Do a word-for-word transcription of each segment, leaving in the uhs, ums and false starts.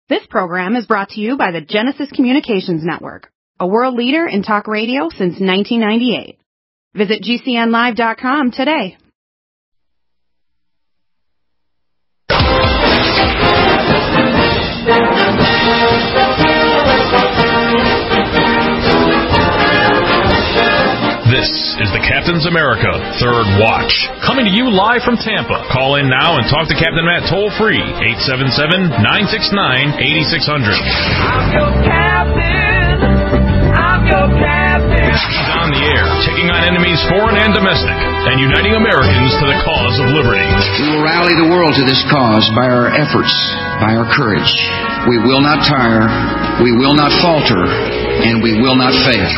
This program is brought to you by the Genesis Communications Network, a world leader in talk radio since nineteen ninety-eight. Visit G C N live dot com today. This is the Captain's America Third Watch, coming to you live from Tampa. Call in now and talk to Captain Matt toll-free, eight seven seven, nine six nine, eight six zero zero. I'm your captain. I'm your captain. He's on the air, taking on enemies foreign and domestic, and uniting Americans to the cause of liberty. We will rally the world to this cause by our efforts, by our courage. We will not tire, we will not falter, and we will not fail.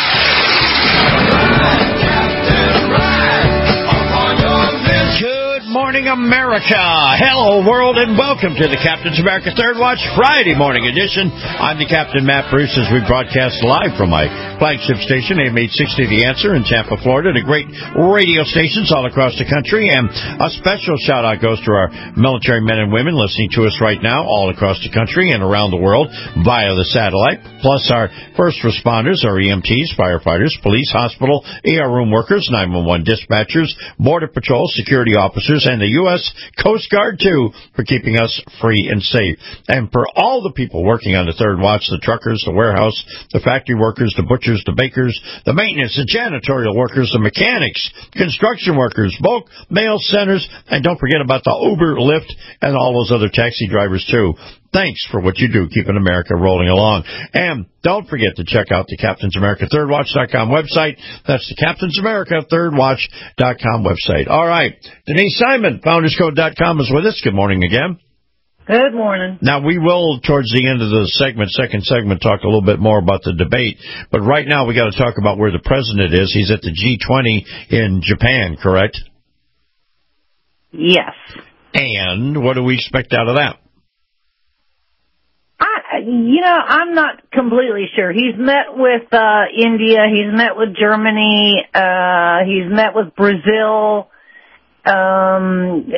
Good morning, America. Hello, world, and welcome to the Captain's America Third Watch Friday morning edition. I'm the Captain, Matt Bruce, as we broadcast live from my flagship station, A M eight sixty The Answer in Tampa, Florida, to great radio stations all across the country. And a special shout-out goes to our military men and women listening to us right now all across the country and around the world via the satellite, plus our first responders, our E M Ts, firefighters, police, hospital, E R room workers, nine one one dispatchers, Border Patrol, security officers, and the U S Coast Guard, too, for keeping us free and safe. And for all the people working on the Third Watch, the truckers, the warehouse, the factory workers, the butchers, the bakers, the maintenance, the janitorial workers, the mechanics, construction workers, bulk mail centers, and don't forget about the Uber, Lyft, and all those other taxi drivers, too. Thanks for what you do, keeping America rolling along. And don't forget to check out the Captain's America Third Watch dot com website. That's the Captain's America Third Watch dot com website. All right. Denise Simon, Founders Code dot com, is with us. Good morning again. Good morning. Now, we will, towards the end of the segment, second segment, talk a little bit more about the debate. But right now, we got to talk about where the president is. He's at the G twenty in Japan, correct? Yes. And what do we expect out of that? I, you know, I'm not completely sure. He's met with uh, India. He's met with Germany. Uh, he's met with Brazil. Um,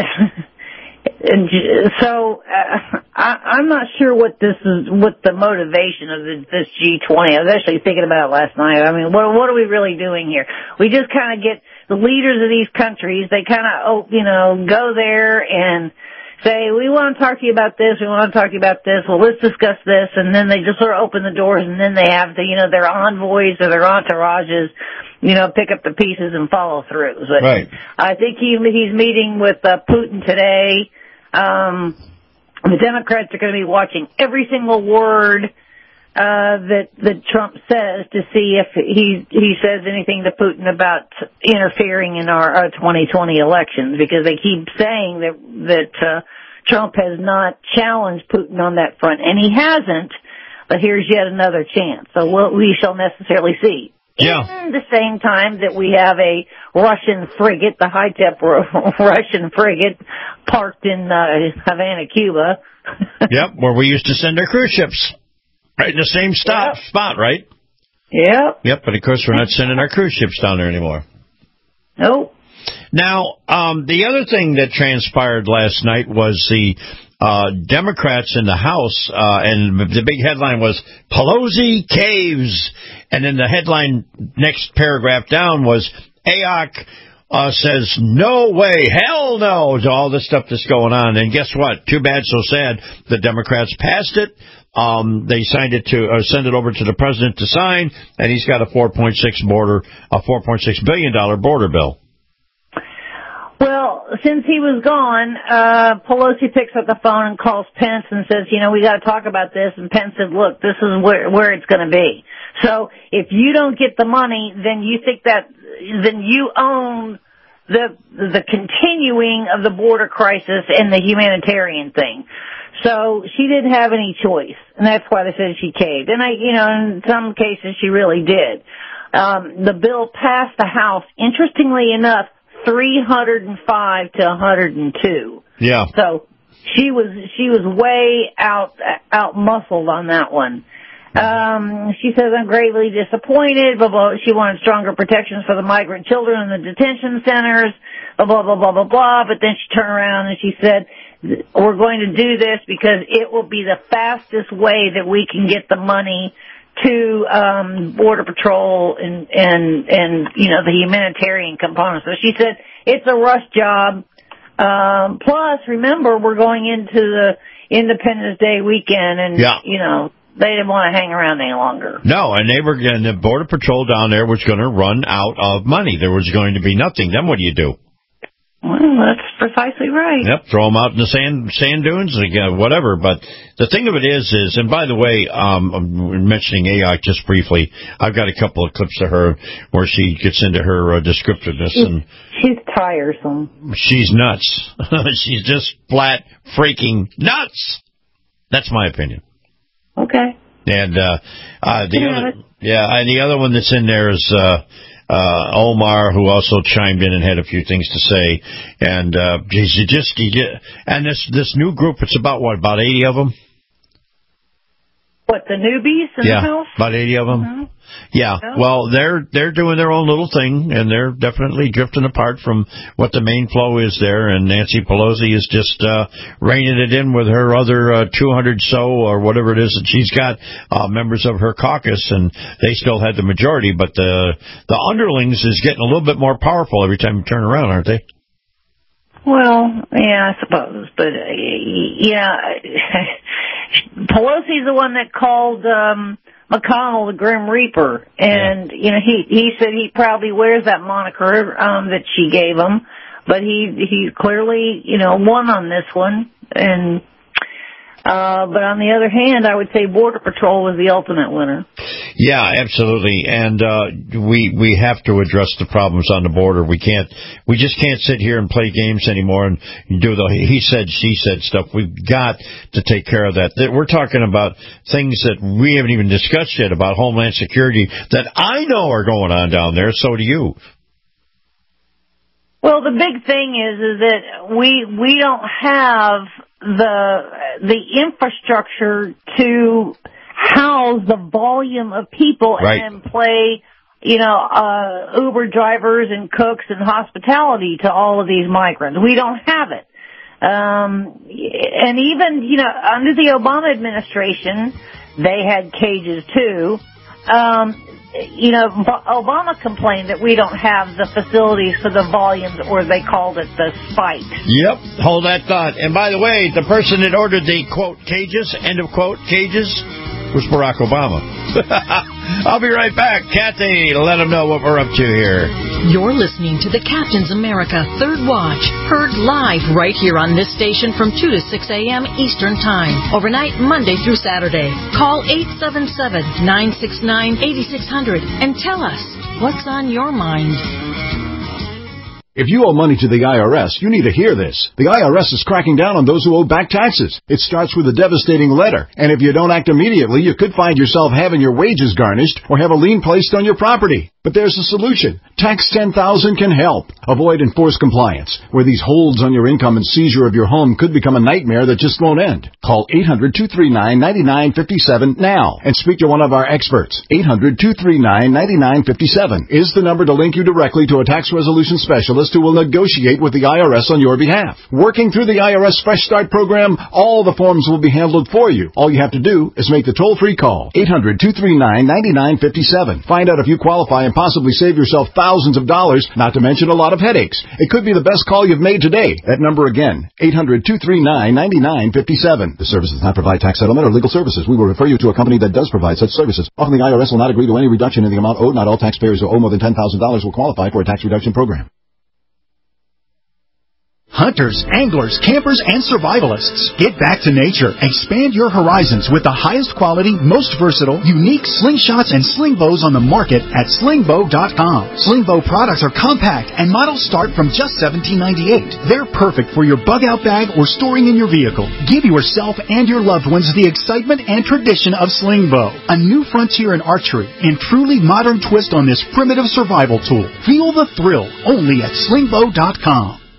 and so uh, I, I'm not sure what this is, what the motivation of the, this G twenty. I was actually thinking about it last night. I mean, what, what are we really doing here? We just kind of get the leaders of these countries. They kind of, oh, you know, go there and say, we want to talk to you about this, we want to talk to you about this, well, let's discuss this, and then they just sort of open the doors, and then they have the, you know, their envoys or their entourages, you know, pick up the pieces and follow through. But right. I think he, he's meeting with uh, Putin today. Um, the Democrats are going to be watching every single word uh that that Trump says to see if he he says anything to Putin about interfering in our, our twenty twenty elections, because they keep saying that that uh, Trump has not challenged Putin on that front, and he hasn't. But here's yet another chance. So we'll, we shall necessarily see. Yeah. In the same time that we have a Russian frigate, the high-tech Russian frigate, parked in uh, Havana, Cuba. Yep, where we used to send our cruise ships. Right in the same stop, yep. spot, right? Yep. Yep, but of course we're not sending our cruise ships down there anymore. Nope. Now, um, the other thing that transpired last night was the uh, Democrats in the House, uh, and the big headline was Pelosi caves. And then the headline, next paragraph down, was A O C uh, says, no way, hell no, to all this stuff that's going on. And guess what? Too bad, so sad. The Democrats passed it. Um, they signed it to, or send it over to the president to sign, and he's got a four point six border, a four point six billion dollar border bill. Well, since he was gone, uh, Pelosi picks up the phone and calls Pence and says, you know, we got to talk about this. And Pence said, look, this is where, where it's going to be. So if you don't get the money, then you think that, then you own the, the continuing of the border crisis and the humanitarian thing. So she didn't have any choice, and that's why they said she caved. And I, you know, in some cases she really did. Um, the bill passed the House, interestingly enough, three hundred five to one hundred two. Yeah. So she was she was way out out muscled on that one. Um, she says, I'm greatly disappointed, blah, blah. She wanted stronger protections for the migrant children in the detention centers, blah, blah, blah, blah, blah, blah. But then she turned around and she said, we're going to do this because it will be the fastest way that we can get the money to um, Border Patrol and, and, and, you know, the humanitarian component. So she said it's a rush job. Um, plus, remember, we're going into the Independence Day weekend, and, yeah. you know, they didn't want to hang around any longer. No, and they were, and the Border Patrol down there was going to run out of money. There was going to be nothing. Then what do you do? Well, that's precisely right. Yep, throw them out in the sand sand dunes, again, whatever. But the thing of it is, is, and by the way, um, I'm mentioning A I just briefly. I've got a couple of clips of her where she gets into her uh, descriptiveness, she's, and she's tiresome. She's nuts. She's just flat freaking nuts. That's my opinion. Okay. And uh, uh, the yeah, other, yeah, and the other one that's in there is. Uh, Uh, Omar, who also chimed in and had a few things to say, and uh, geez, you just you get, and this this new group, it's about what, about eighty of them? What, the newbies in yeah, the house? about eighty of them. Mm-hmm. Yeah, yeah, well, they're they're doing their own little thing, and they're definitely drifting apart from what the main flow is there. And Nancy Pelosi is just uh, reining it in with her other uh, two hundred so or whatever it is that she's got, uh, members of her caucus, and they still had the majority. But the the underlings is getting a little bit more powerful every time you turn around, aren't they? Well, yeah, I suppose, but uh, yeah, Pelosi's the one that called. Um, McConnell the Grim Reaper, and yeah. you know he he said he probably wears that moniker um, that she gave him, but he he clearly you know won on this one, and uh, but on the other hand, I would say Border Patrol was the ultimate winner. Yeah, absolutely, and uh, we we have to address the problems on the border. We can't we just can't sit here and play games anymore and do the he said she said stuff. We've got to take care of that. We're talking about things that we haven't even discussed yet about Homeland Security that I know are going on down there. So do you. Well, the big thing is is that we we don't have the the infrastructure to house the volume of people right. and play, you know, uh, Uber drivers and cooks and hospitality to all of these migrants. We don't have it. Um, and even, you know, under the Obama administration, they had cages too. Um, you know, Obama complained that we don't have the facilities for the volumes, or they called it the spikes. Yep, hold that thought. And by the way, the person that ordered the, quote, cages, end of quote, cages, was Barack Obama. I'll be right back. Kathy, let them know what we're up to here. You're listening to the Captain's America Third Watch, heard live right here on this station from two to six a.m. Eastern Time, overnight Monday through Saturday. Call eight seven seven, nine six nine, eight six zero zero and tell us what's on your mind. If you owe money to the I R S, you need to hear this. The I R S is cracking down on those who owe back taxes. It starts with a devastating letter, and if you don't act immediately, you could find yourself having your wages garnished or have a lien placed on your property. But there's a solution. Tax ten thousand can help. Avoid enforced compliance, where these holds on your income and seizure of your home could become a nightmare that just won't end. Call eight hundred, two three nine, nine nine five seven now and speak to one of our experts. eight hundred, two three nine, nine nine five seven is the number to link you directly to a tax resolution specialist who will negotiate with the I R S on your behalf. Working through the I R S Fresh Start program, all the forms will be handled for you. All you have to do is make the toll-free call. eight hundred, two three nine, nine nine five seven. Find out if you qualify and possibly save yourself thousands of dollars, not to mention a lot of headaches. It could be the best call you've made today. That number again, eight hundred, two three nine, nine nine five seven. The service does not provide tax settlement or legal services. We will refer you to a company that does provide such services. Often the I R S will not agree to any reduction in the amount owed. Not all taxpayers who owe more than ten thousand dollars will qualify for a tax reduction program. Hunters, anglers, campers, and survivalists. Get back to nature. Expand your horizons with the highest quality, most versatile, unique slingshots and sling bows on the market at sling bow dot com. Sling bow products are compact and models start from just seventeen ninety-eight. They're perfect for your bug-out bag or storing in your vehicle. Give yourself and your loved ones the excitement and tradition of sling bow. A new frontier in archery and truly modern twist on this primitive survival tool. Feel the thrill only at sling bow dot com.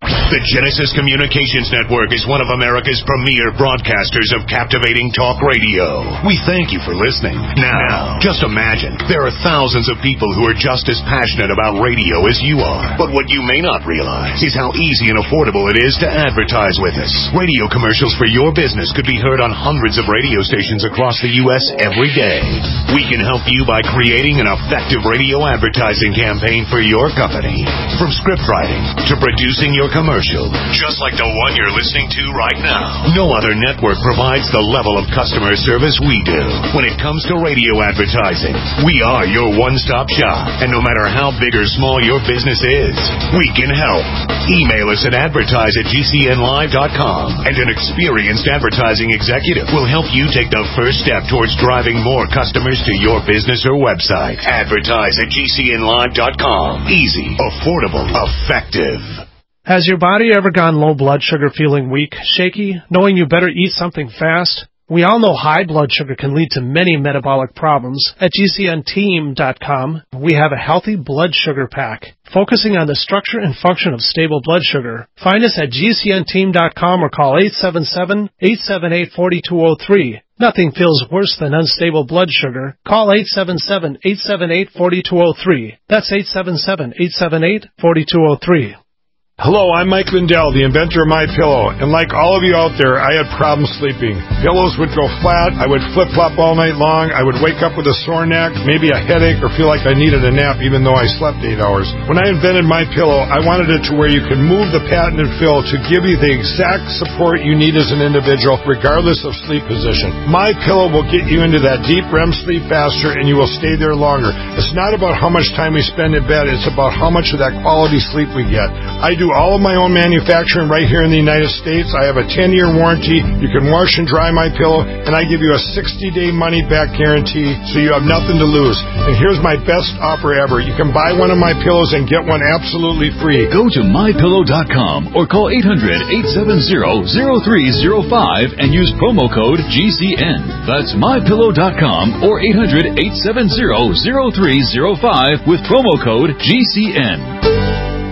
The Genesis Communications Network is one of America's premier broadcasters of captivating talk radio. We thank you for listening. Now, just imagine, there are thousands of people who are just as passionate about radio as you are. But what you may not realize is how easy and affordable it is to advertise with us. Radio commercials for your business could be heard on hundreds of radio stations across the U S every day. We can help you by creating an effective radio advertising campaign for your company. From script writing to producing your commercial, just like the one you're listening to right now. No other network provides the level of customer service we do. When it comes to radio advertising, we are your one-stop shop. And no matter how big or small your business is, we can help. Email us at advertise at G C N live dot com, and an experienced advertising executive will help you take the first step towards driving more customers to your business or website. Advertise at G C N live dot com. Easy, affordable, effective. Has your body ever gone low blood sugar, feeling weak, shaky, knowing you better eat something fast? We all know high blood sugar can lead to many metabolic problems. At G C N team dot com, we have a healthy blood sugar pack, focusing on the structure and function of stable blood sugar. Find us at G C N team dot com or call eight seven seven, eight seven eight, four two zero three. Nothing feels worse than unstable blood sugar. Call eight seven seven, eight seven eight, four two zero three. That's eight seven seven, eight seven eight, four two zero three. Hello, I'm Mike Lindell, the inventor of MyPillow, and like all of you out there, I had problems sleeping. Pillows would go flat, I would flip-flop all night long, I would wake up with a sore neck, maybe a headache, or feel like I needed a nap even though I slept eight hours. When I invented MyPillow, I wanted it to where you could move the patented fill to give you the exact support you need as an individual, regardless of sleep position. MyPillow will get you into that deep R E M sleep faster, and you will stay there longer. It's not about how much time we spend in bed, it's about how much of that quality sleep we get. I do all of my own manufacturing right here in the United States. I have a ten-year warranty. You can wash and dry my pillow, and I give you a sixty-day money-back guarantee, so you have nothing to lose. And here's my best offer ever. You can buy one of my pillows and get one absolutely free. Go to my pillow dot com or call eight hundred, eight seven zero, zero three zero five and use promo code G C N. That's my pillow dot com or eight hundred, eight seven zero, zero three zero five with promo code G C N.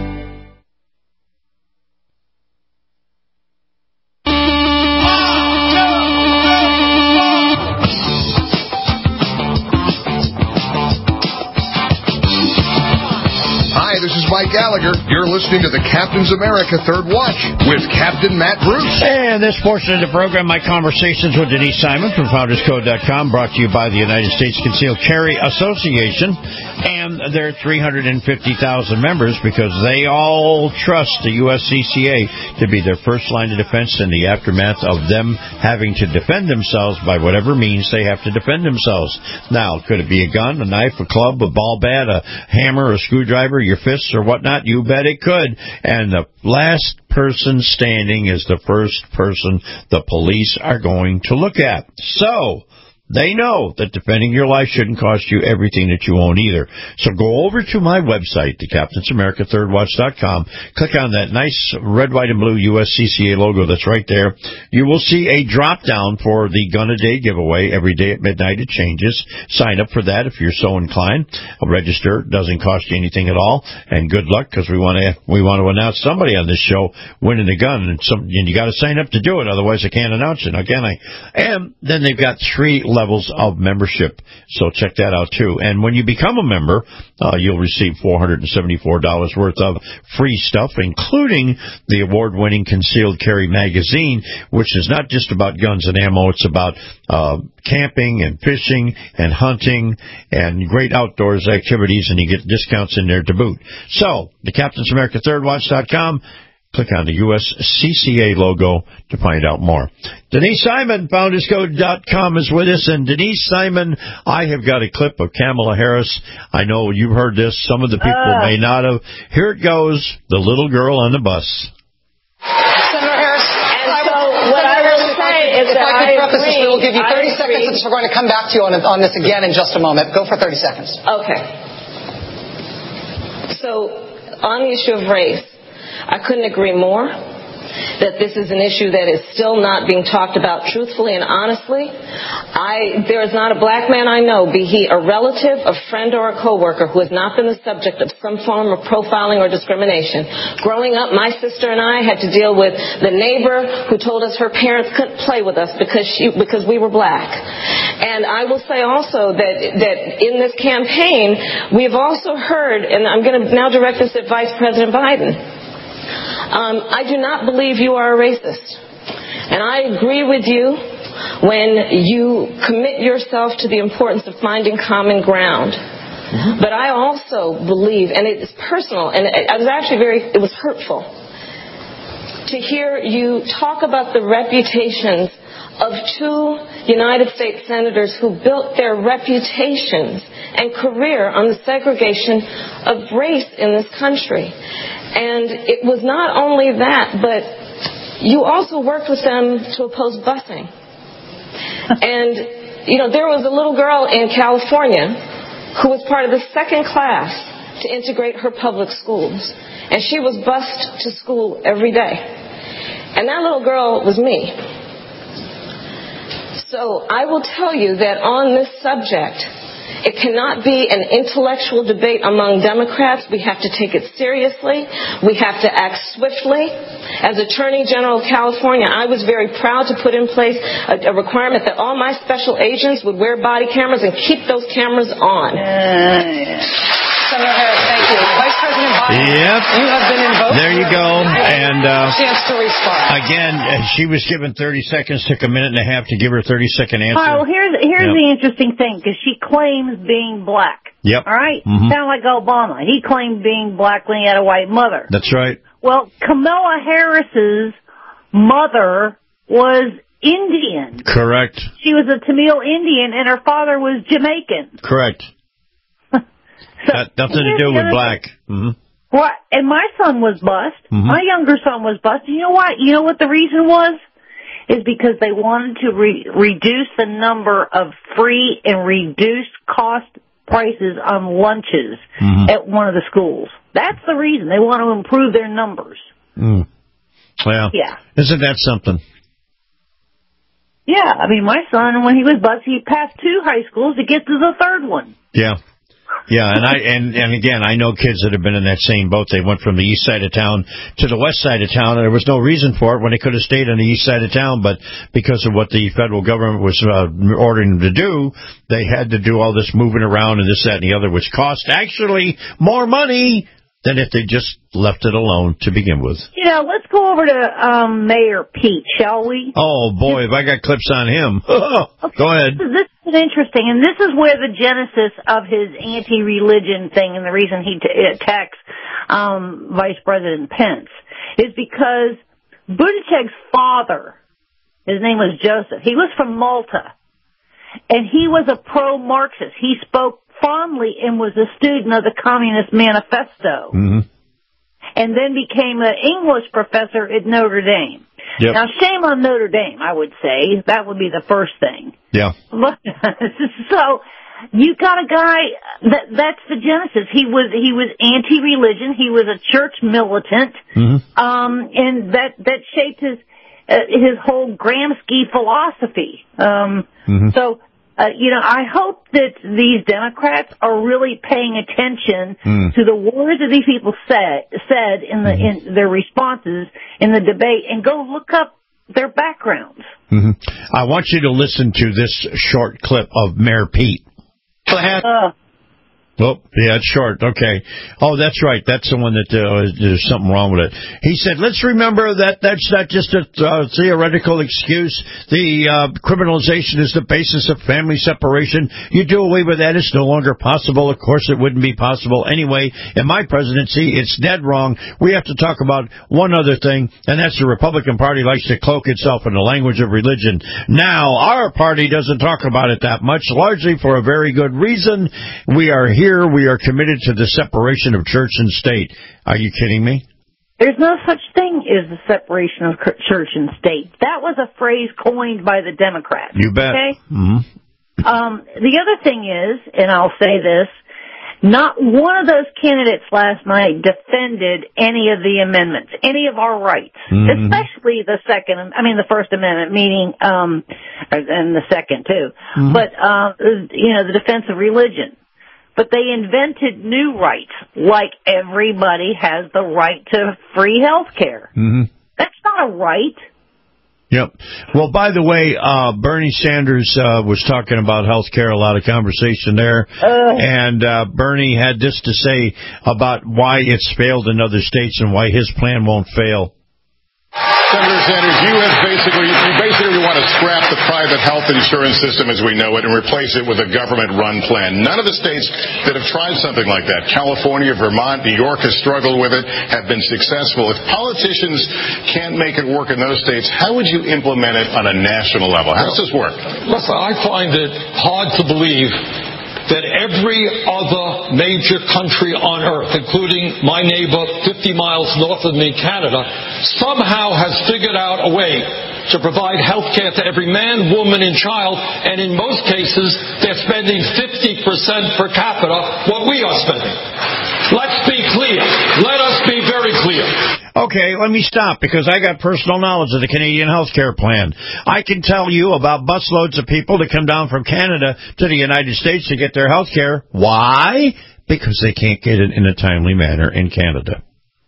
Mike Gallagher. You're listening to the Captain's America Third Watch with Captain Matt Bruce. And this portion of the program, my conversations with Denise Simon from founders code dot com, brought to you by the United States Concealed Carry Association and their three hundred fifty thousand members, because they all trust the U S C C A to be their first line of defense in the aftermath of them having to defend themselves by whatever means they have to defend themselves. Now, could it be a gun, a knife, a club, a ball bat, a hammer, a screwdriver, your fists, or whatnot? You bet it could. And the last person standing is the first person the police are going to look at. So they know that defending your life shouldn't cost you everything that you own either. So go over to my website, the Captain's America Third Watch dot com. Click on that nice red, white, and blue U S C C A logo that's right there. You will see a drop-down for the Gun a Day giveaway. Every day at midnight it changes. Sign up for that if you're so inclined. I'll register. It doesn't cost you anything at all. And good luck, because we want to we want to announce somebody on this show winning the gun. And, some, and you got to sign up to do it. Otherwise, I can't announce it. Now, can I? And then they've got three levels of membership, so check that out too. And when you become a member, uh, you'll receive four hundred seventy-four dollars worth of free stuff, including the award-winning Concealed Carry magazine, which is not just about guns and ammo. It's about uh, camping and fishing and hunting and great outdoors activities, and you get discounts in there to boot. So, the Captain's America Third Watch dot com. Click on the U S C C A logo to find out more. Denise Simon, founders code dot com, is with us. And Denise Simon, I have got a clip of Kamala Harris. I know you've heard this. Some of the people uh. may not have. Here it goes, the little girl on the bus. Senator Harris, and so what I will say is that I agree. If I could preface this, we'll give you thirty seconds, since we're going to come back to you on, on this again in just a moment. Go for thirty seconds. Okay. So, on the issue of race, I couldn't agree more. that this is an issue that is still not being talked about truthfully and honestly. I, there is not a black man I know, be he a relative, a friend, or a coworker, who has not been the subject of some form of profiling or discrimination. Growing up, my sister and I had to deal with the neighbor who told us her parents couldn't play with us because she, because we were black. And I will say also that, that in this campaign, we have also heard, and I'm going to now direct this at Vice President Biden, Um, I do not believe you are a racist. And I agree with you when you commit yourself to the importance of finding common ground. Mm-hmm. But I also believe, and it's personal, and I was actually very, it was hurtful to hear you talk about the reputations of two United States senators who built their reputations and career on the segregation of race in this country. And it was not only that, but you also worked with them to oppose busing. And, you know, there was a little girl in California who was part of the second class to integrate her public schools. And she was bused to school every day. And that little girl was me. So I will tell you that on this subject, it cannot be an intellectual debate among Democrats. We have to take it seriously. We have to act swiftly. As Attorney General of California, I was very proud to put in place a, a requirement that all my special agents would wear body cameras and keep those cameras on. Uh, yeah. Senator Harris, thank you. Vice President Biden, yep. you have been invoked. There you go. And uh, chance to respond. Again, she was given thirty seconds, took a minute and a half to give her thirty second answer. All right, well, here's, here's yep. the interesting thing, because she claims being black. Yep. All right? Mm-hmm. Sound like Obama. He claimed being black when he had a white mother. That's right. Well, Kamala Harris's mother was Indian. Correct. She was a Tamil Indian, and her father was Jamaican. Correct. So, That, nothing to do with black. Mm-hmm. Well, and my son was bused. Mm-hmm. My younger son was bused. You know what? You know what the reason was? Is because they wanted to re- reduce the number of free and reduced cost prices on lunches mm-hmm. at one of the schools. That's the reason. They want to improve their numbers. Mm. Well, yeah. Isn't that something? Yeah. I mean, my son, when he was bused, he passed two high schools to get to the third one. Yeah. Yeah, and I and, and again, I know kids that have been in that same boat. They went from the east side of town to the west side of town, and there was no reason for it when they could have stayed on the east side of town. But because of what the federal government was uh, ordering them to do, they had to do all this moving around and this, that, and the other, which cost actually more money than if they just left it alone to begin with. You know, let's go over to um, Mayor Pete, shall we? Oh, boy, if I got clips on him. Okay. Go ahead. This is interesting, and this is where the genesis of his anti-religion thing and the reason he t- attacks um, Vice President Pence is because Buttigieg's father, his name was Joseph, he was from Malta, and he was a pro-Marxist. He spoke fondly and was a student of the Communist Manifesto. Mm-hmm. And then became an English professor at Notre Dame. Yep. Now, shame on Notre Dame, I would say. That would be the first thing. Yeah. So, you got a guy, that that's the genesis. He was, he was anti-religion. He was a church militant. Mm-hmm. Um, and that, that shaped his, uh, his whole Gramsci philosophy. Um, mm-hmm. so, Uh, you know, I hope that these Democrats are really paying attention mm. to the words that these people said said in the mm-hmm. in their responses in the debate, and go look up their backgrounds. Mm-hmm. I want you to listen to this short clip of Mayor Pete. Uh, Oh, yeah, it's short. Okay. Oh, that's right. That's the one that uh, there's something wrong with it. He said, let's remember that that's not just a uh, theoretical excuse. The uh, criminalization is the basis of family separation. You do away with that, it's no longer possible. Of course, it wouldn't be possible anyway. In my presidency, it's dead wrong. We have to talk about one other thing, and that's the Republican Party likes to cloak itself in the language of religion. Now, our party doesn't talk about it that much, largely for a very good reason. We are here. Here we are committed to the separation of church and state. Are you kidding me? There's no such thing as the separation of church and state. That was a phrase coined by the Democrats. You bet. Okay? Mm-hmm. Um, the other thing is, and I'll say this, Not one of those candidates last night defended any of the amendments, any of our rights, mm-hmm. especially the second, I mean the First Amendment, meaning, um, and the second too, mm-hmm. but, uh, you know, the defense of religion. But they invented new rights, like everybody has the right to free health care. Mm-hmm. That's not a right. Yep. Well, by the way, uh, Bernie Sanders uh, was talking about health care, a lot of conversation there. Uh, and uh, Bernie had this to say about why it's failed in other states and why his plan won't fail. Senator Sanders, you have basically, you basically want to scrap the private health insurance system as we know it and replace it with a government-run plan. None of the states that have tried something like that, California, Vermont, New York has struggled with it, have been successful. If politicians can't make it work in those states, how would you implement it on a national level? How does this work? Listen, I find it hard to believe that every other major country on earth, including my neighbor fifty miles north of me, Canada, somehow has figured out a way to provide health care to every man, woman, and child, and in most cases, they're spending fifty percent per capita what we are spending. Let's be clear. Let us be very clear. Okay, let me stop, because I got personal knowledge of the Canadian health care plan. I can tell you about busloads of people that come down from Canada to the United States to get their health care. Why? Because they can't get it in a timely manner in Canada.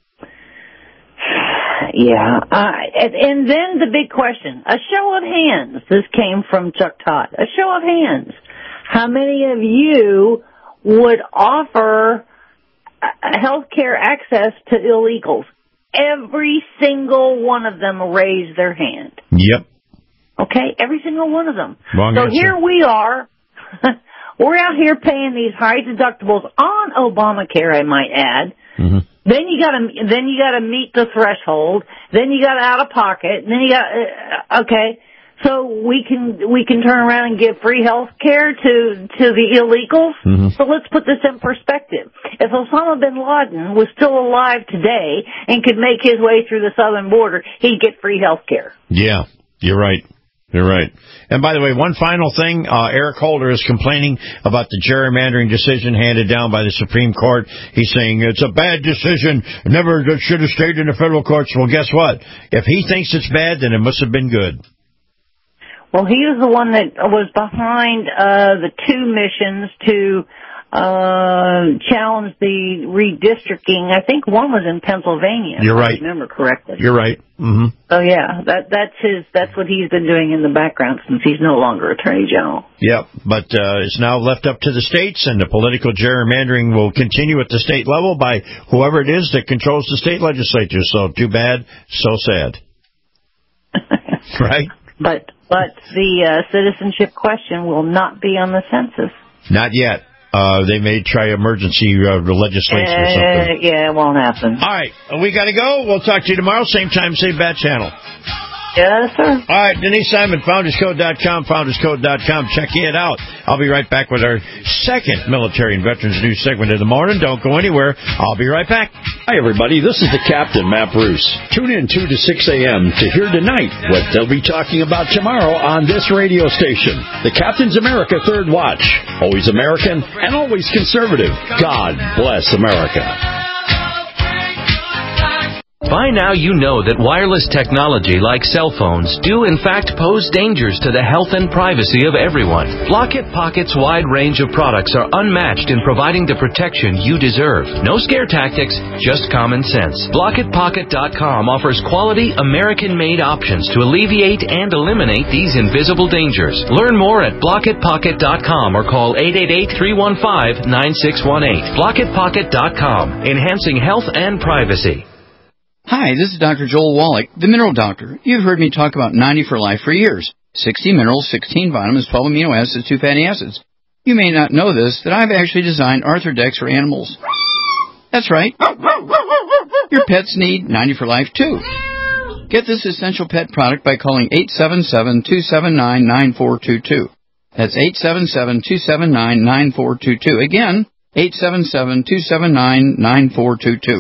Yeah, uh, and, and then the big question, a show of hands. This came from Chuck Todd. A show of hands. How many of you would offer health care access to illegals? Every single one of them raised their hand. Yep. Okay, every single one of them. Wrong so answer. Here we are. We're out here paying these high deductibles on Obamacare, I might add. Mm-hmm. Then you gotta, then you gotta meet the threshold. Then you got out of pocket. Then you got, uh, okay. So we can, we can turn around and give free health care to, to the illegals. Mm-hmm. So let's put this in perspective. If Osama bin Laden was still alive today and could make his way through the southern border, he'd get free health care. Yeah, you're right. You're right. And by the way, one final thing, uh, Eric Holder is complaining about the gerrymandering decision handed down by the Supreme Court. He's saying it's a bad decision, never should have stayed in the federal courts. Well, guess what? If he thinks it's bad, then it must have been good. Well, he was the one that was behind uh, the two missions to uh, challenge the redistricting. I think one was in Pennsylvania. You're right. If I remember correctly. You're right. Mm-hmm. So yeah, that that's his. That's what he's been doing in the background since he's no longer Attorney General. Yep, but uh, it's now left up to the states, and the political gerrymandering will continue at the state level by whoever it is that controls the state legislature. So too bad, so sad. Right? But but the uh, citizenship question will not be on the census. Not yet. Uh, they may try emergency uh, legislation uh, or something. Yeah, it won't happen. All right, we got to go. We'll talk to you tomorrow, same time, same bat channel. Yes, sir. All right, Denise Simon, founders code dot com, founders code dot com. Check it out. I'll be right back with our second military and veterans news segment of the morning. Don't go anywhere. I'll be right back. Hi, everybody. This is the Captain, Matt Bruce. Tune in two to six a.m. to hear tonight what they'll be talking about tomorrow on this radio station. The Captain's America Third Watch. Always American and always conservative. God bless America. By now you know that wireless technology like cell phones do in fact pose dangers to the health and privacy of everyone. Blockit Pocket's wide range of products are unmatched in providing the protection you deserve. No scare tactics, just common sense. Blockit Pocket dot com offers quality American-made options to alleviate and eliminate these invisible dangers. Learn more at Blockit Pocket dot com or call eight eight eight, three one five, nine six one eight. Blockit Pocket dot com, enhancing health and privacy. Hi, this is Doctor Joel Wallach, the Mineral Doctor. You've heard me talk about ninety for Life for years. sixty minerals, sixteen vitamins, twelve amino acids, two fatty acids. You may not know this, that I've actually designed Arthrodex for animals. That's right. Your pets need ninety for Life, too. Get this essential pet product by calling eight seven seven, two seven nine, nine four two two. That's eight seven seven, two seven nine, nine four two two. Again, eight seven seven, two seven nine, nine four two two.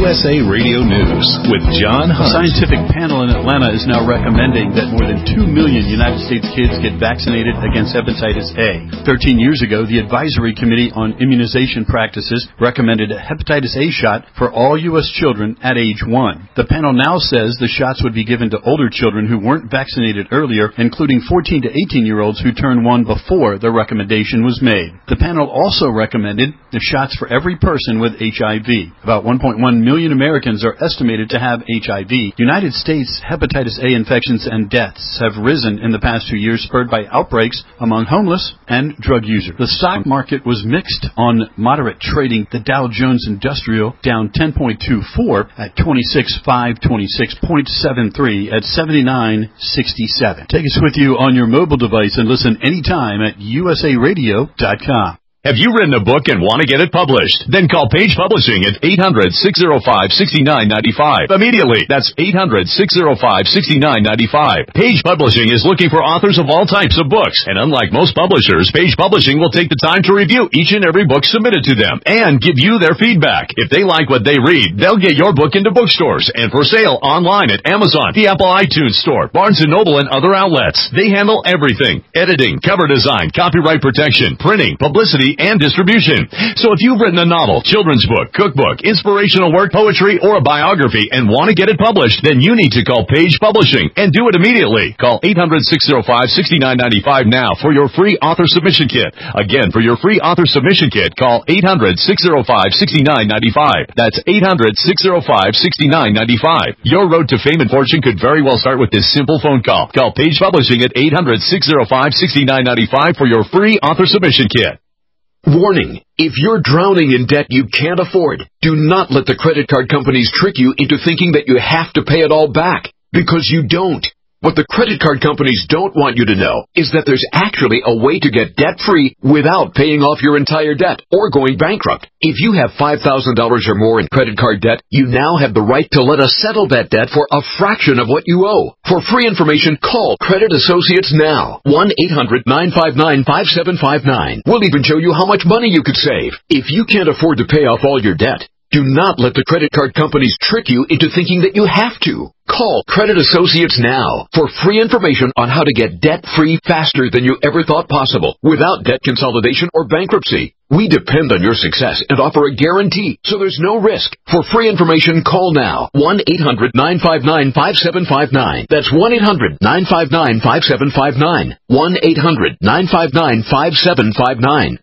U S A Radio News with John Hunt. A scientific panel in Atlanta is now recommending that more than two million United States kids get vaccinated against hepatitis A. Thirteen years ago, the Advisory Committee on Immunization Practices recommended a hepatitis A shot for all U S children at age one. The panel now says the shots would be given to older children who weren't vaccinated earlier, including fourteen to eighteen-year-olds who turned one before the recommendation was made. The panel also recommended the shots for every person with H I V. About one point one million Americans are estimated to have H I V. United States hepatitis A infections and deaths have risen in the past two years, spurred by outbreaks among homeless and drug users. The stock market was mixed on moderate trading. The Dow Jones Industrial down ten point two four at twenty-six thousand five hundred twenty-six point seven three at seventy-nine sixty-seven. Take us with you on your mobile device and listen anytime at U S A radio dot com. Have you written a book and want to get it published? Then call Page Publishing at eight hundred, six oh five, six nine nine five. Immediately. That's eight hundred, six oh five, six nine nine five. Page Publishing is looking for authors of all types of books. And unlike most publishers, Page Publishing will take the time to review each and every book submitted to them and give you their feedback. If they like what they read, they'll get your book into bookstores and for sale online at Amazon, the Apple iTunes Store, Barnes and Noble, and other outlets. They handle everything: editing, cover design, copyright protection, printing, publicity, and distribution. So if you've written a novel, children's book, cookbook, inspirational work, poetry, or a biography and want to get it published, then you need to call Page Publishing and do it immediately. Call eight hundred, six oh five, six nine nine five now for your free author submission kit. Again, for your free author submission kit, call eight hundred, six oh five, six nine nine five. That's eight hundred, six oh five, six nine nine five. Your road to fame and fortune could very well start with this simple phone call. Call Page Publishing at eight hundred, six oh five, six nine nine five for your free author submission kit. Warning, if you're drowning in debt you can't afford, do not let the credit card companies trick you into thinking that you have to pay it all back, because you don't. What the credit card companies don't want you to know is that there's actually a way to get debt-free without paying off your entire debt or going bankrupt. If you have five thousand dollars or more in credit card debt, you now have the right to let us settle that debt for a fraction of what you owe. For free information, call Credit Associates now. one eight hundred, nine five nine, five seven five nine. We'll even show you how much money you could save. If you can't afford to pay off all your debt, do not let the credit card companies trick you into thinking that you have to. Call Credit Associates now for free information on how to get debt-free faster than you ever thought possible without debt consolidation or bankruptcy. We depend on your success and offer a guarantee, so there's no risk. For free information, call now. one eight hundred, nine five nine, five seven five nine. That's one eight hundred, nine five nine, five seven five nine. one eight hundred, nine five nine, five seven five nine.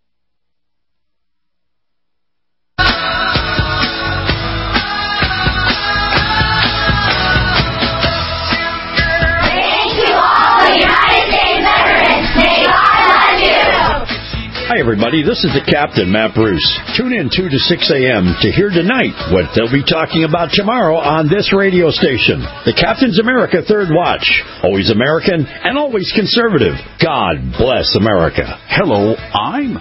Hi, everybody. This is the Captain, Matt Bruce. Tune in two to six a.m. to hear tonight what they'll be talking about tomorrow on this radio station. The Captain's America Third Watch. Always American and always conservative. God bless America. Hello, I'm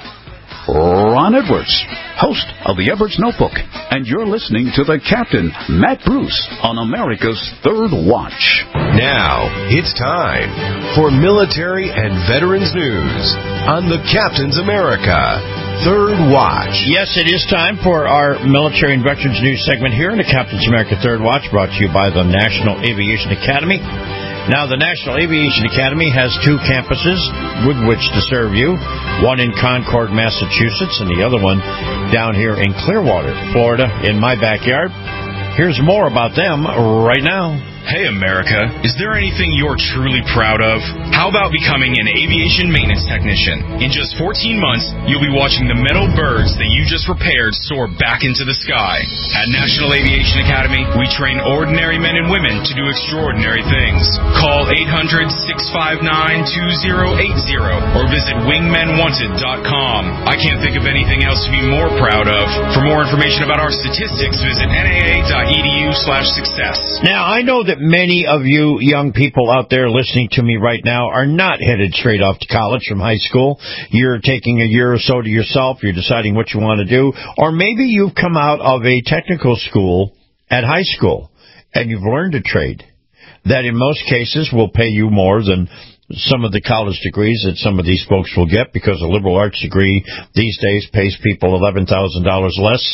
Ron Edwards, host of the Edwards Notebook, and you're listening to the Captain, Matt Bruce, on America's Third Watch. Now, it's time for military and veterans news on the Captain's America Third Watch. Yes, it is time for our military and veterans news segment here in the Captain's America Third Watch, brought to you by the National Aviation Academy. Now, the National Aviation Academy has two campuses with which to serve you, one in Concord, Massachusetts, and the other one down here in Clearwater, Florida, in my backyard. Here's more about them right now. Hey, America, is there anything you're truly proud of? How about becoming an aviation maintenance technician? In just fourteen months, you'll be watching the metal birds that you just repaired soar back into the sky. At National Aviation Academy, we train ordinary men and women to do extraordinary things. Call eight hundred, six five nine, two oh eight oh or visit wingmen wanted dot com. I can't think of anything else to be more proud of. For more information about our statistics, visit N A A dot E D U slash success. Now, I know that many of you young people out there listening to me right now are not headed straight off to college from high school. You're taking a year or so to yourself. You're deciding what you want to do. Or maybe you've come out of a technical school at high school and you've learned a trade that in most cases will pay you more than some of the college degrees that some of these folks will get, because a liberal arts degree these days pays people eleven thousand dollars less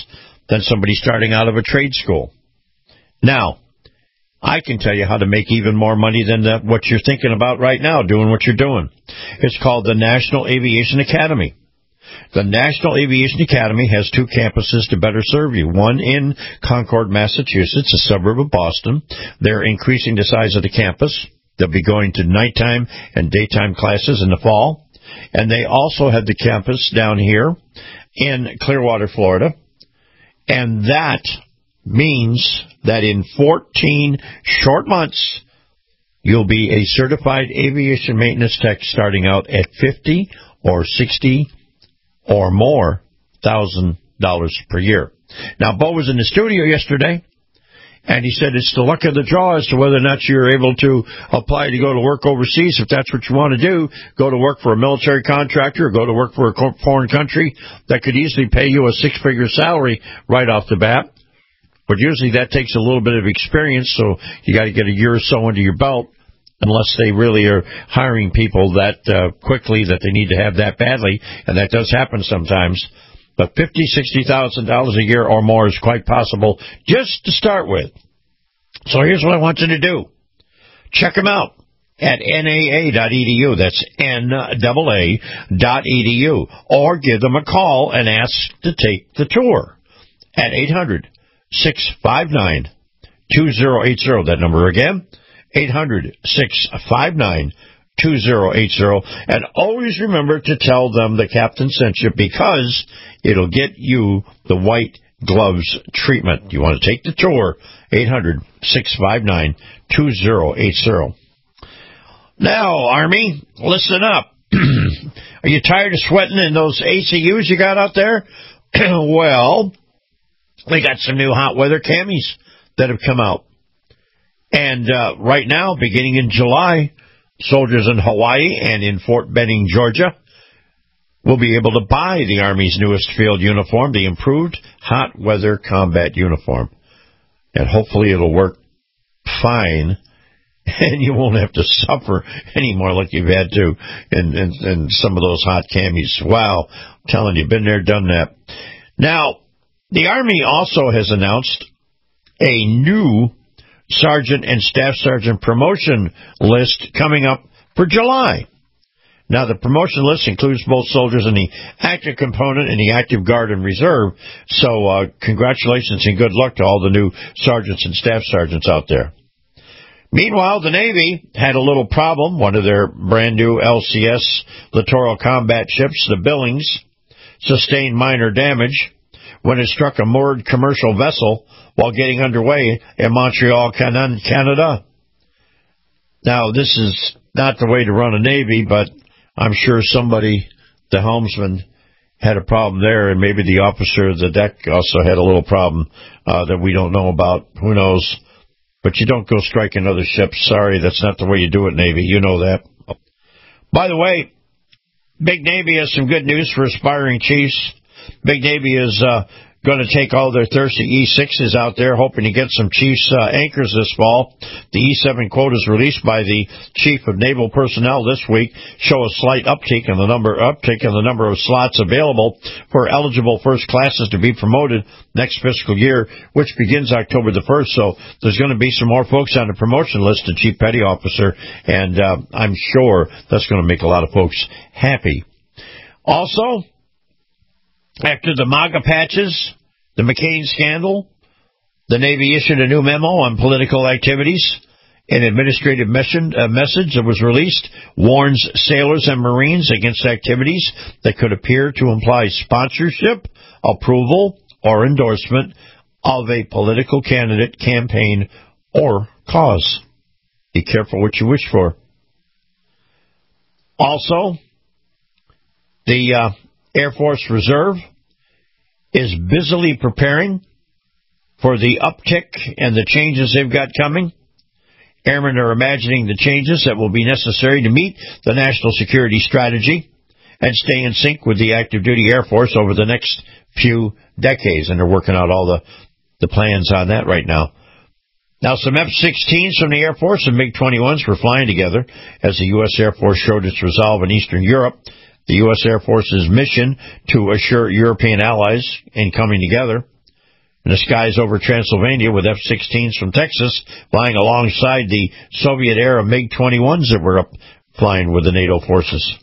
than somebody starting out of a trade school. Now, I can tell you how to make even more money than the, what you're thinking about right now, doing what you're doing. It's called the National Aviation Academy. The National Aviation Academy has two campuses to better serve you. One in Concord, Massachusetts, a suburb of Boston. They're increasing the size of the campus. They'll be going to nighttime and daytime classes in the fall. And they also have the campus down here in Clearwater, Florida. And that means that in fourteen short months, you'll be a certified aviation maintenance tech starting out at fifty or sixty or more thousand dollars per year. Now, Bo was in the studio yesterday, and he said it's the luck of the draw as to whether or not you're able to apply to go to work overseas. If that's what you want to do, go to work for a military contractor or go to work for a foreign country that could easily pay you a six-figure salary right off the bat. But usually that takes a little bit of experience, so you got to get a year or so under your belt, unless they really are hiring people that uh, quickly that they need to have that badly, and that does happen sometimes. But fifty thousand dollars, sixty thousand dollars a year or more is quite possible just to start with. So here's what I want you to do. Check them out at N A A dot E D U. That's N A A dot E D U. Or give them a call and ask to take the tour at eight hundred, six five nine, two zero eight zero. That number again, eight hundred, six five nine, two zero eight zero. And always remember to tell them the captain sent you, because it'll get you the white gloves treatment. You want to take the tour, eight hundred, six five nine, two zero eight zero. Now, Army, listen up. Are you tired of sweating in those A C Us you got out there? Well, we got some new hot weather camis that have come out. And uh, right now, beginning in July, soldiers in Hawaii and in Fort Benning, Georgia, will be able to buy the Army's newest field uniform, the improved hot weather combat uniform. And hopefully it'll work fine, and you won't have to suffer anymore like you've had to in, in, in some of those hot camis. Wow, I'm telling you, been there, done that. Now, the Army also has announced a new sergeant and staff sergeant promotion list coming up for July. Now, the promotion list includes both soldiers in the active component and the active guard and reserve. So, uh, congratulations and good luck to all the new sergeants and staff sergeants out there. Meanwhile, the Navy had a little problem. One of their brand new L C S littoral combat ships, the Billings, sustained minor damage when it struck a moored commercial vessel while getting underway in Montreal, Canada. Now, this is not the way to run a Navy, but I'm sure somebody, the helmsman, had a problem there, and maybe the officer of the deck also had a little problem uh, that we don't know about. Who knows? But you don't go strike another ship. Sorry, that's not the way you do it, Navy. You know that. By the way, Big Navy has some good news for aspiring chiefs. Big Navy is uh, going to take all their thirsty E sixes out there, hoping to get some Chiefs uh, anchors this fall. The E seven quotas released by the Chief of Naval Personnel this week show a slight uptick in the number uptick in the number of slots available for eligible first classes to be promoted next fiscal year, which begins October the first. So there's going to be some more folks on the promotion list to Chief Petty Officer, and uh, I'm sure that's going to make a lot of folks happy. Also, after the MAGA patches, the McCain scandal, the Navy issued a new memo on political activities. An administrative mission, a message that was released warns sailors and Marines against activities that could appear to imply sponsorship, approval, or endorsement of a political candidate, campaign, or cause. Be careful what you wish for. Also, the uh, Air Force Reserve is busily preparing for the uptick and the changes they've got coming. Airmen are imagining the changes that will be necessary to meet the national security strategy and stay in sync with the active duty Air Force over the next few decades. And they're working out all the, the plans on that right now. Now, some F sixteens from the Air Force and MiG twenty-ones were flying together as the U S Air Force showed its resolve in Eastern Europe. The U S Air Force's mission to assure European allies in coming together in the skies over Transylvania with F sixteens from Texas flying alongside the Soviet-era MiG twenty-ones that were up flying with the NATO forces.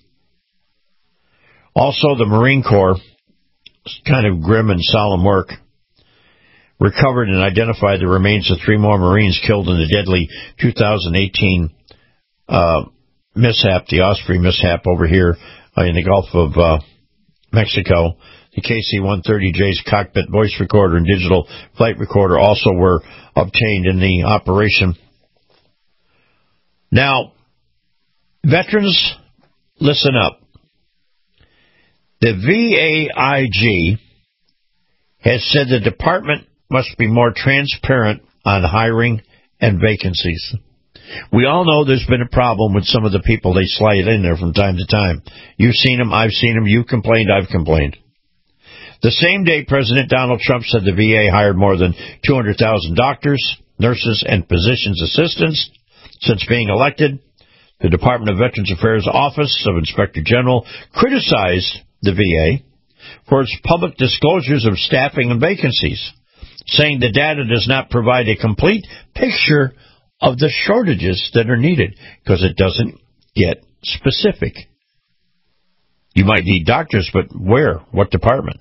Also, the Marine Corps, kind of grim and solemn work, recovered and identified the remains of three more Marines killed in the deadly two thousand eighteen uh, mishap, the Osprey mishap over here uh, in the Gulf of uh, Mexico. The K C one thirty J's cockpit voice recorder and digital flight recorder also were obtained in the operation. Now, veterans, listen up. The V A I G has said the department must be more transparent on hiring and vacancies. We all know there's been a problem with some of the people they slide in there from time to time. You've seen them, I've seen them, you've complained, I've complained. The same day President Donald Trump said the V A hired more than two hundred thousand doctors, nurses, and physicians assistants since being elected, the Department of Veterans Affairs Office of Inspector General criticized the V A for its public disclosures of staffing and vacancies, saying the data does not provide a complete picture of the shortages that are needed because it doesn't get specific. You might need doctors, but where? What department?